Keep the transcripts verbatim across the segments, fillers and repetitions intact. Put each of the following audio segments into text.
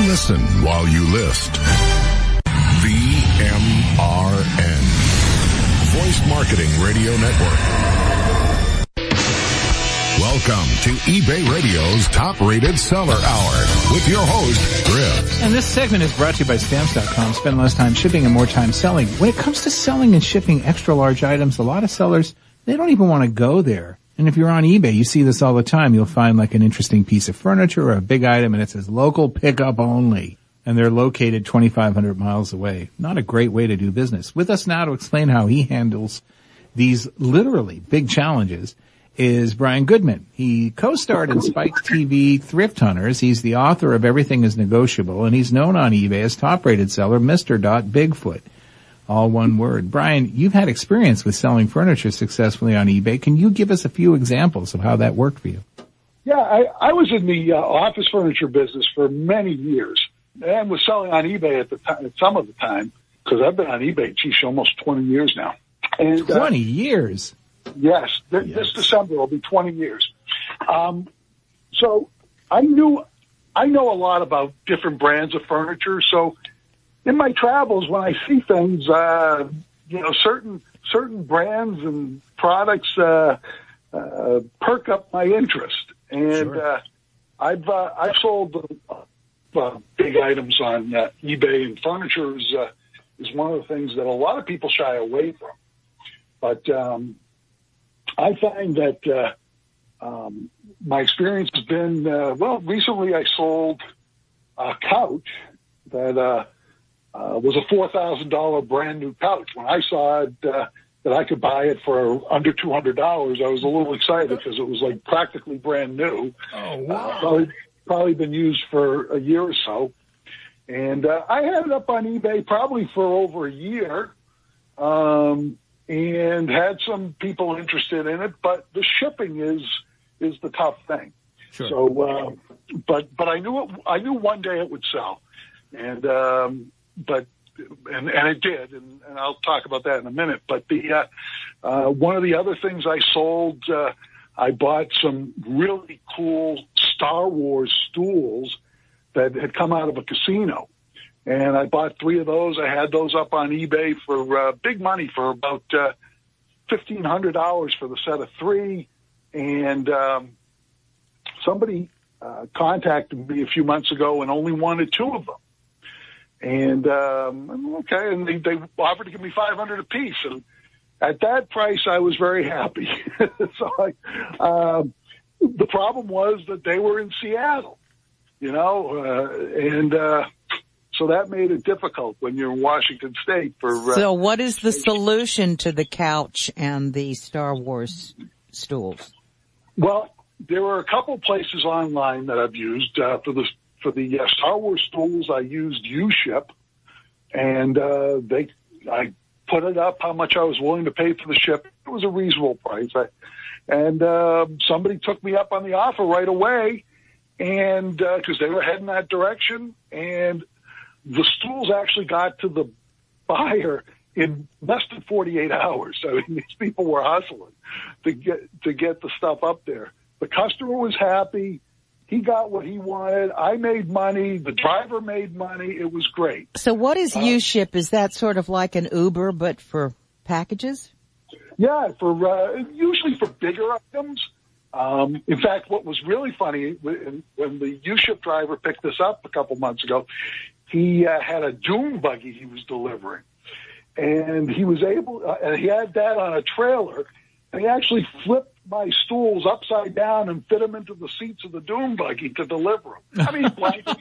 Listen while you list. V M R N. Voice Marketing Radio Network. Welcome to eBay Radio's top-rated seller hour with your host, Griff. And this segment is brought to you by Stamps dot com. Spend less time shipping and more time selling. When it comes to selling and shipping extra large items, a lot of sellers, they don't even want to go there. And if you're on eBay, you see this all the time. You'll find like an interesting piece of furniture or a big item, and it says local pickup only. And they're located twenty-five hundred miles away. Not a great way to do business. With us now to explain how he handles these literally big challenges is Brian Goodman. He co-starred in Spike T V Thrift Hunters. He's the author of Everything is Negotiable, and he's known on eBay as top-rated seller Mister Bigfoot. All one word. Brian, you've had experience with selling furniture successfully on eBay. Can you give us a few examples of how that worked for you? Yeah, I, I was in the uh, office furniture business for many years and was selling on eBay at the time, at some of the time, because I've been on eBay, geez, almost twenty years now. And, twenty uh, years? Yes, th- yes. This December will be twenty years. Um, so I knew, I know a lot about different brands of furniture. So in my travels, when I see things, uh, you know, certain, certain brands and products, uh, uh, perk up my interest. And, Sure. uh, I've, uh, I've sold, uh, uh, big items on uh, eBay, and furniture is, uh, is one of the things that a lot of people shy away from. But, um, I find that, uh, um, my experience has been, uh, well, recently I sold a couch that, uh, uh, was a four thousand dollars brand new couch. When I saw it, uh, that I could buy it for under two hundred dollars, I was a little excited because it was like practically brand new. Oh, wow. Uh, probably, probably been used for a year or so. And, uh, I had it up on eBay probably for over a year. Um, and had some people interested in it, but the shipping is, is the tough thing. Sure. So, uh, but, but I knew it, I knew one day it would sell. And, um, but, and, and it did. And, and I'll talk about that in a minute. But the, uh, uh, one of the other things I sold, uh, I bought some really cool Star Wars stools that had come out of a casino. And I bought three of those. I had those up on eBay for uh, big money, for about uh, fifteen hundred dollars for the set of three. And um, somebody uh, contacted me a few months ago and only wanted two of them. And um, okay, and they, they offered to give me five hundred dollars a piece. And at that price, I was very happy. so I, uh, the problem was that they were in Seattle, you know, uh, and uh, so that made it difficult when you're in Washington State. For uh, so, what is the solution to the couch and the Star Wars stools? Well, there were a couple places online that I've used uh, for the for the uh, Star Wars stools. I used UShip, and uh, they I put it up how much I was willing to pay for the ship. It was a reasonable price, I, and uh, somebody took me up on the offer right away, and because uh, they were heading that direction, and the stools actually got to the buyer in less than forty-eight hours. I mean, these people were hustling to get to get the stuff up there. The customer was happy. He got what he wanted. I made money. The driver made money. It was great. So what is uh, UShip? Is that sort of like an Uber but for packages? Yeah, for uh, usually for bigger items. Um, in fact, what was really funny, when, when the UShip driver picked this up a couple months ago, he uh, had a dune buggy he was delivering. And he was able, uh, and he had that on a trailer, and he actually flipped my stools upside down and fit them into the seats of the dune buggy to deliver them. I mean, blanket,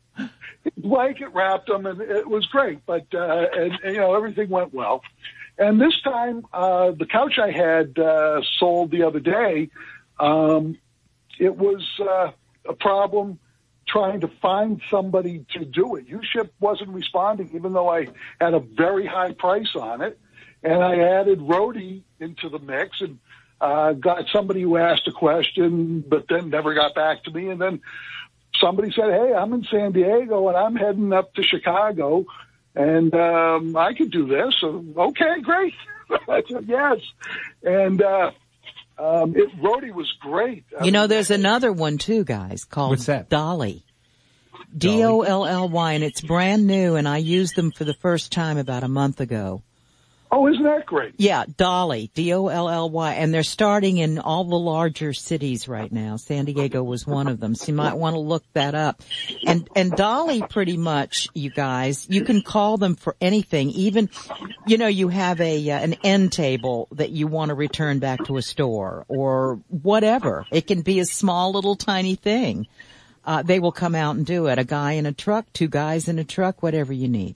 blanket wrapped them, and it was great. But, uh, and, and, you know, everything went well. And this time, uh, the couch I had uh, sold the other day, um, it was uh, a problem trying to find somebody to do it. UShip wasn't responding, even though I had a very high price on it. And I added Rody into the mix and uh, got somebody who asked a question, but then never got back to me. And then somebody said, hey, I'm in San Diego and I'm heading up to Chicago, and um, I could do this. So, okay, great. I said, yes. And uh, um, it, Rody was great. You know, there's another one too, guys, called What's that? Dolly. D O L L Y, and it's brand new, and I used them for the first time about a month ago. Oh, isn't that great? Yeah, Dolly, D O L L Y, and they're starting in all the larger cities right now. San Diego was one of them, so you might want to look that up. And and Dolly, pretty much, you guys, you can call them for anything. Even, you know, you have a uh, an end table that you want to return back to a store or whatever. It can be a small little tiny thing. Uh, they will come out and do it. A guy in a truck, two guys in a truck, whatever you need.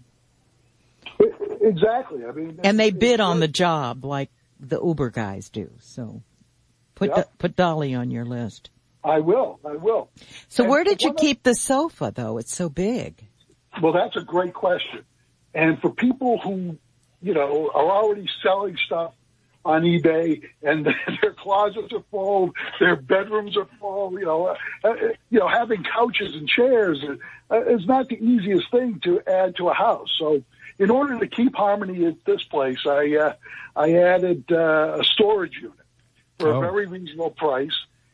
Exactly. I mean, and they bid on the job like the Uber guys do. So put yep. Do- put Dolly on your list. I will. I will. So and where did you of, keep the sofa, though? It's so big. Well, that's a great question. And for people who, you know, are already selling stuff on eBay and their closets are full, their bedrooms are full, you know, uh, you know, having couches and chairs uh, is not the easiest thing to add to a house. So in order to keep harmony at this place, I uh, I added uh, a storage unit for oh. a very reasonable price.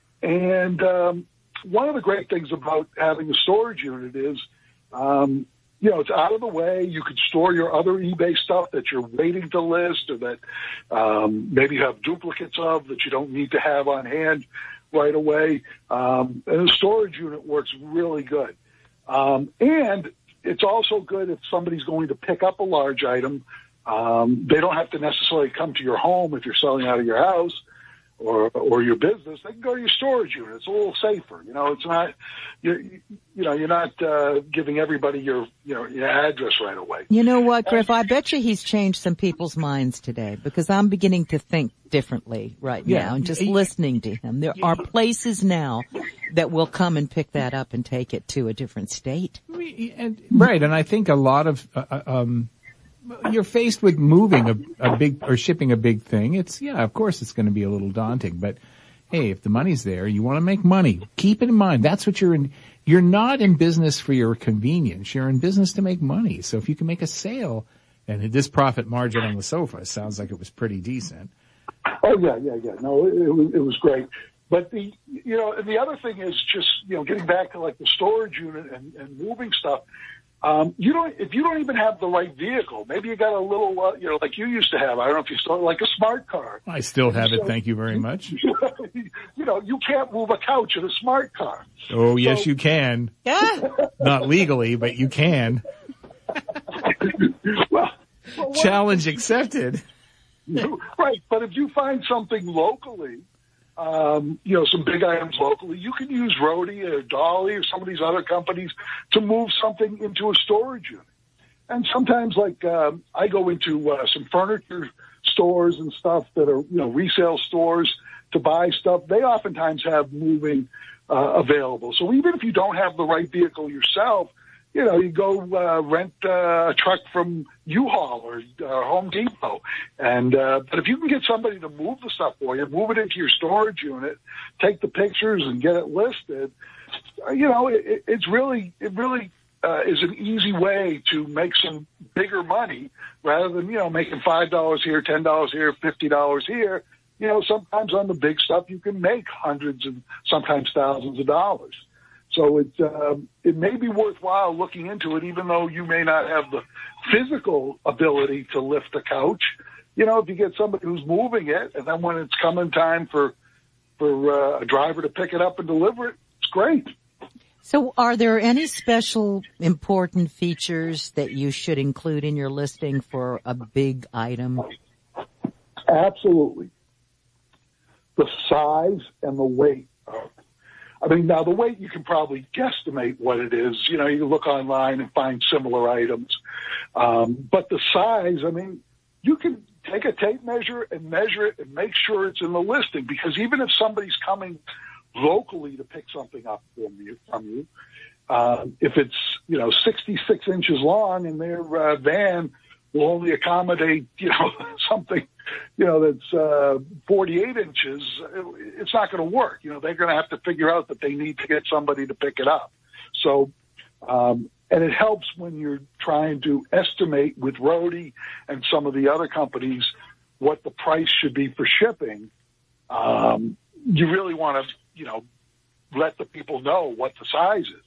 And um, one of the great things about having a storage unit is, um, you know, it's out of the way. You could store your other eBay stuff that you're waiting to list or that um, maybe you have duplicates of that you don't need to have on hand right away. Um, and the storage unit works really good. Um, and it's also good if somebody's going to pick up a large item. Um, they don't have to necessarily come to your home if you're selling out of your house or or your business. They can go to your storage unit. It's a little safer. You know, it's not, you you know, you're not uh, giving everybody your, you know, your address right away. You know what, Griff? I bet you he's changed some people's minds today because I'm beginning to think differently right yeah. now and just listening to him. There are places now that will come and pick that up and take it to a different state. Right, and I think a lot of uh, um you're faced with moving a, a big or shipping a big thing. It's yeah, of course it's going to be a little daunting, but hey, if the money's there, you want to make money. Keep it in mind. That's what you're in. You're not in business for your convenience. You're in business to make money. So if you can make a sale, and this profit margin on the sofa sounds like it was pretty decent. Oh yeah, yeah, yeah. No, it, it was it was great. But the, you know, and the other thing is just, you know, getting back to like the storage unit and, and moving stuff. Um, you don't, if you don't even have the right vehicle, maybe you got a little, uh, you know, like you used to have, I don't know if you still, like a smart car. I still have it. So, thank you very much. You know, you can't move a couch in a smart car. Oh, yes, so, you can. Yeah. Not legally, but you can. well, well Challenge accepted. Right. But if you find something locally, Um, you know, some big items locally, you can use Roadie or Dolly or some of these other companies to move something into a storage unit. And sometimes, like, um, I go into uh, some furniture stores and stuff that are, you know, resale stores to buy stuff. They oftentimes have moving uh, available. So even if you don't have the right vehicle yourself, you know, you go uh, rent uh, a truck from U-Haul or uh, Home Depot. And uh, but if you can get somebody to move the stuff for you, move it into your storage unit, take the pictures and get it listed, you know, it, it's really, it really uh, is an easy way to make some bigger money rather than, you know, making five dollars here, ten dollars here, fifty dollars here. You know, sometimes on the big stuff you can make hundreds and sometimes thousands of dollars. So it, um, it may be worthwhile looking into it, even though you may not have the physical ability to lift a couch. You know, if you get somebody who's moving it, and then when it's coming time for for uh, a driver to pick it up and deliver it, it's great. So are there any special important features that you should include in your listing for a big item? Absolutely. The size and the weight are I mean, now the weight, you can probably guesstimate what it is. You know, you look online and find similar items. Um, but the size, I mean, you can take a tape measure and measure it and make sure it's in the listing, because even if somebody's coming locally to pick something up from you, from you, uh, if it's, you know, sixty-six inches long and their uh, van will only accommodate, you know, something, you know, that's uh, forty-eight inches, it's not going to work. You know, they're going to have to figure out that they need to get somebody to pick it up. So, um, and it helps when you're trying to estimate with Roadie and some of the other companies what the price should be for shipping. Um, you really want to, you know, let the people know what the size is.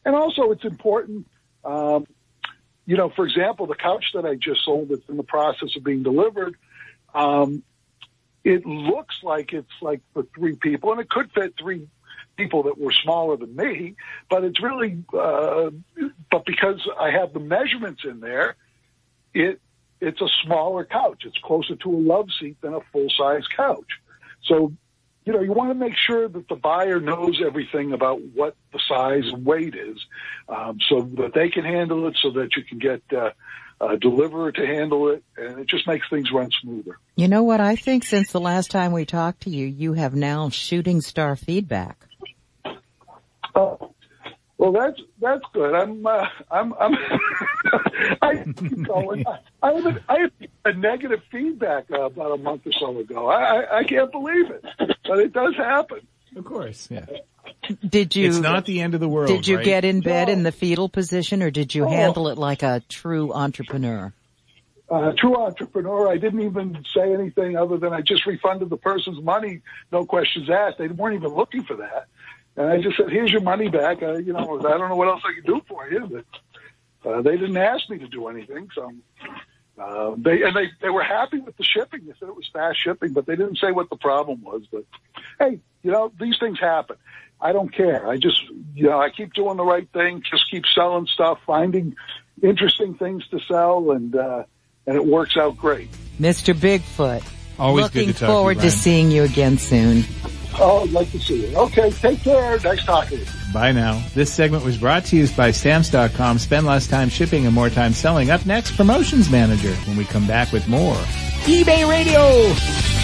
And also it's important, um, you know, for example, the couch that I just sold that's in the process of being delivered, um, it looks like it's like for three people, and it could fit three people that were smaller than me, but it's really, uh, but because I have the measurements in there, it, it's a smaller couch. It's closer to a love seat than a full-size couch. So, you know, you want to make sure that the buyer knows everything about what the size and weight is, um, so that they can handle it, so that you can get uh, a deliverer to handle it, and it just makes things run smoother. You know what? I think since the last time we talked to you, you have now shooting star feedback. Oh, well, that's that's good. I'm uh, I'm I'm I keep going. I, I have a, I have a negative feedback uh, about a month or so ago. I, I I can't believe it, but it does happen. Of course, yeah. Did you? It's not the end of the world. Did you right? get in bed No. in the fetal position, or did you Oh. handle it like a true entrepreneur? Uh, true entrepreneur. I didn't even say anything other than I just refunded the person's money, no questions asked. They weren't even looking for that. And I just said, here's your money back. Uh, you know, I don't know what else I can do for you, but uh, they didn't ask me to do anything. So uh, they and they, they were happy with the shipping. They said it was fast shipping, but they didn't say what the problem was. But hey, you know, these things happen. I don't care. I just, you know, I keep doing the right thing. Just keep selling stuff, finding interesting things to sell, and uh, and it works out great. Mister Bigfoot, Always looking good to talk forward to, to you, Ryan. seeing you again soon. Oh, I'd like to see you. Okay, take care. Nice talking to you. Bye now. This segment was brought to you by Stamps dot com. Spend less time shipping and more time selling. Up next, Promotions Manager, when we come back with more eBay Radio.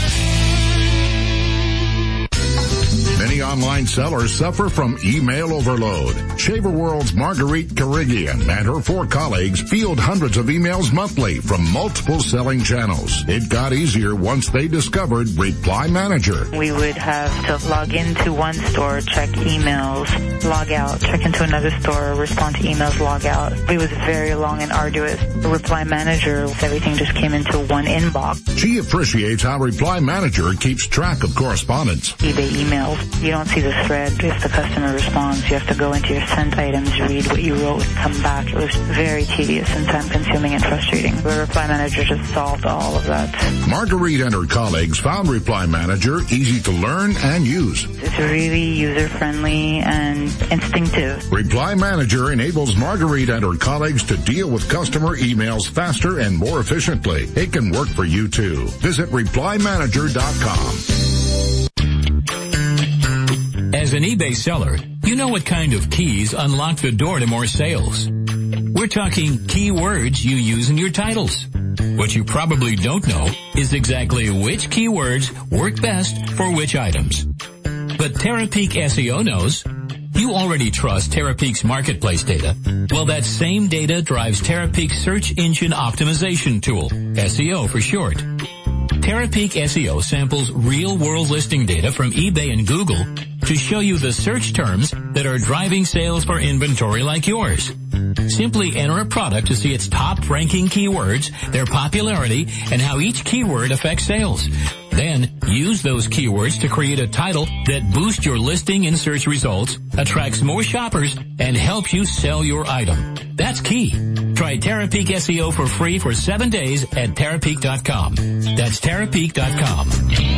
Many online sellers suffer from email overload. Shaver World's Marguerite Carrigian and her four colleagues field hundreds of emails monthly from multiple selling channels. It got easier once they discovered Reply Manager. We would have to log into one store, check emails, log out, check into another store, respond to emails, log out. It was very long and arduous. The Reply Manager, everything just came into one inbox. She appreciates how Reply Manager keeps track of correspondence. eBay emails, you don't see the thread if the customer responds. You have to go into your sent items, read what you wrote, come back. It was very tedious and time-consuming and frustrating. The Reply Manager just solved all of that. Marguerite and her colleagues found Reply Manager easy to learn and use. It's really user-friendly and instinctive. Reply Manager enables Marguerite and her colleagues to deal with customer emails faster and more efficiently. It can work for you too. Visit reply manager dot com. As an eBay seller, you know what kind of keys unlock the door to more sales. We're talking keywords you use in your titles. What you probably don't know is exactly which keywords work best for which items. But Terapeak S E O knows. You already trust Terapeak's marketplace data. Well, that same data drives Terapeak's search engine optimization tool, S E O for short. Terapeak S E O samples real-world listing data from eBay and Google to show you the search terms that are driving sales for inventory like yours. Simply enter a product to see its top-ranking keywords, their popularity, and how each keyword affects sales. Then, use those keywords to create a title that boosts your listing in search results, attracts more shoppers, and helps you sell your item. That's key. Try Terapeak S E O for free for seven days at Terapeak dot com. That's Terapeak dot com.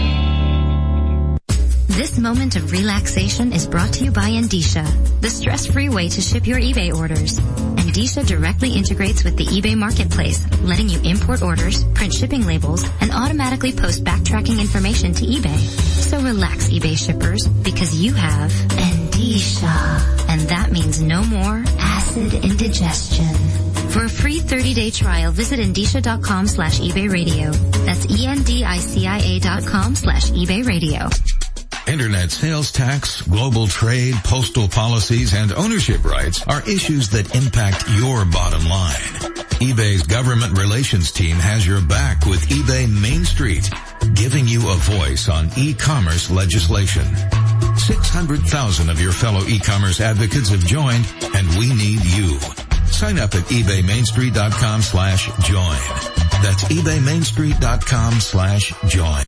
This moment of relaxation is brought to you by Endicia, the stress-free way to ship your eBay orders. Endicia directly integrates with the eBay marketplace, letting you import orders, print shipping labels, and automatically post backtracking information to eBay. So relax, eBay shippers, because you have Endicia. And that means no more acid indigestion. For a free thirty-day trial, visit Endicia.com slash eBay radio. That's E-N-D-I-C-I-A dot com slash eBay radio. Internet sales tax, global trade, postal policies, and ownership rights are issues that impact your bottom line. eBay's government relations team has your back with eBay Main Street, giving you a voice on e-commerce legislation. six hundred thousand of your fellow e-commerce advocates have joined, and we need you. Sign up at ebay main street dot com slash join. That's ebay main street dot com slash join.